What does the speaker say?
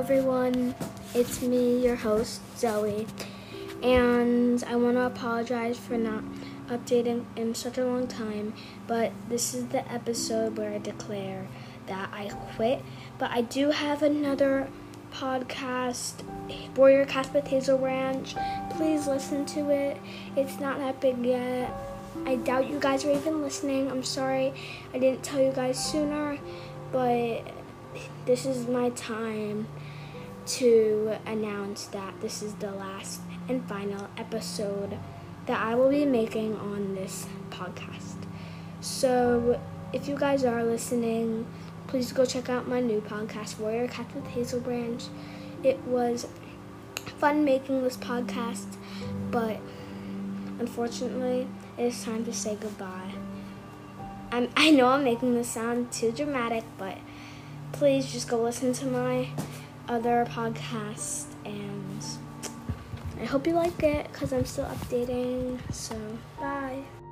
everyone, it's me, your host, Zoe, and I want to apologize for not updating in such a long time, but this is the episode where I declare that I quit. But I do have another podcast, Warrior Cast with Hazel Ranch. Please listen to it. It's not that big yet. I doubt you guys are even listening. I'm sorry I didn't tell you guys sooner, but this is my time to announce that this is the last and final episode that I will be making on this podcast. So if you guys are listening, please go check out my new podcast, Warrior Cast with Hazel Branch. It was fun making this podcast, but unfortunately, it is time to say goodbye. I know I'm making this sound too dramatic, but please just go listen to my other podcast, and I hope you like it because I'm still updating. So, bye.